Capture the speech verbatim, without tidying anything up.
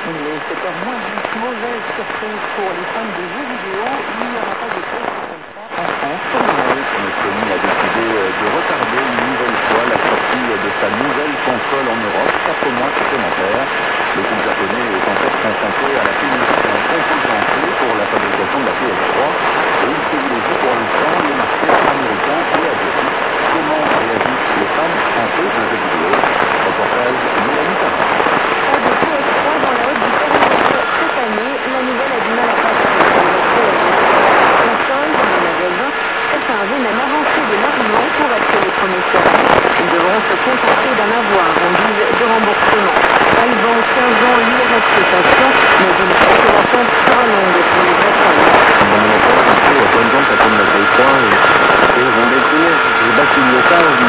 Il est sept heures moins dix, mauvaise surprise pour les fans de jeux vidéo. Il n'y aura pas de test comme ça en France pour Noël. Sony a décidé de retarder une nouvelle fois la sortie de sa nouvelle console en Europe, quatre mois supplémentaires. Le groupe japonais est en fait confronté à la pénurie d'un composant clé pour la fabrication de la P S trois et il privilégie pour l'instant les marchés américains et asiatiques. Comment réagissent les fans français de jeux vidéo? Reportage Mélanie Papa. Pas de P S trois dans la haute du périmètre cette année. La nouvelle a du mal à passer pour les accès à des consoles dans les magasins. Certains avaient même avancé de l'argent pour être les premiers servis. Ils devront se contenter d'en avoir en guise de remboursement. Alban, quinze ans, lui reste patient, mais une consolation sera longue pour les vrais fans. Dans mon enfance, il y a plein de gens qui attendent la Play trois et, et ils vont découvrir. J'ai battu le message,